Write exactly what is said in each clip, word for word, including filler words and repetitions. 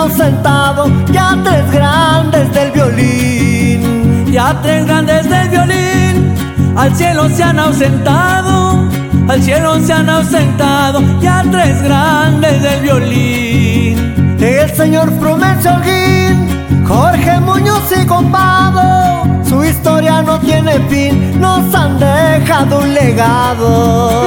ausentado ya tres grandes del violín. Ya tres grandes del violín al cielo se han ausentado, al cielo se han ausentado, ya tres grandes del violín. El señor Frumencio Holguín, Jorge Muñoz y Combado, su historia no tiene fin, nos han dejado un legado.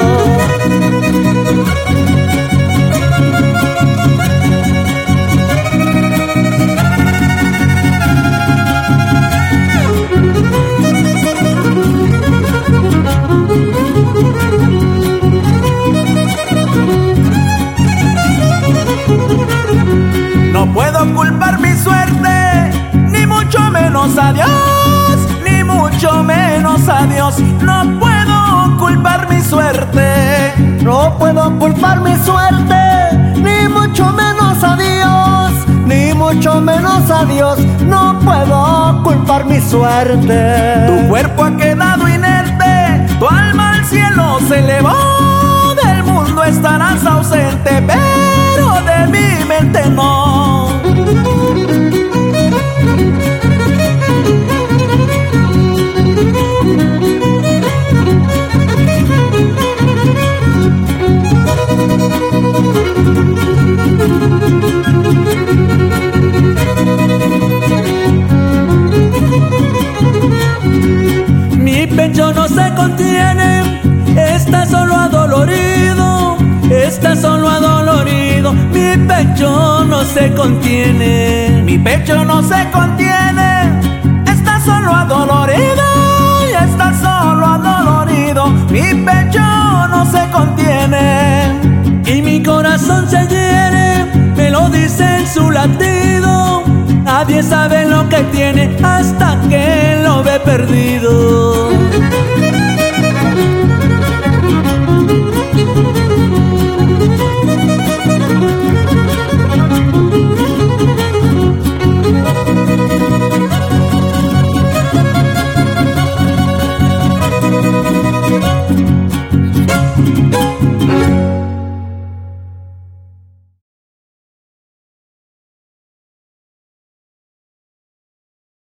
No puedo culpar mi suerte, ni mucho menos a Dios, ni mucho menos a Dios. No puedo culpar mi suerte. No puedo culpar mi suerte, ni mucho menos a Dios, ni mucho menos a Dios. No puedo culpar mi suerte. Tu cuerpo ha quedado inerte, tu alma al cielo se elevó. Del mundo estarás ausente, pero de mi mente no. Mi pecho no se contiene, está solo adolorido, está solo adolorido. Mi pecho no se contiene, mi pecho no se contiene, está solo adolorido, y está solo adolorido. Mi pecho no se contiene, y mi corazón se hiere, me lo dice en su latido. Nadie sabe lo que tiene hasta que lo ve perdido.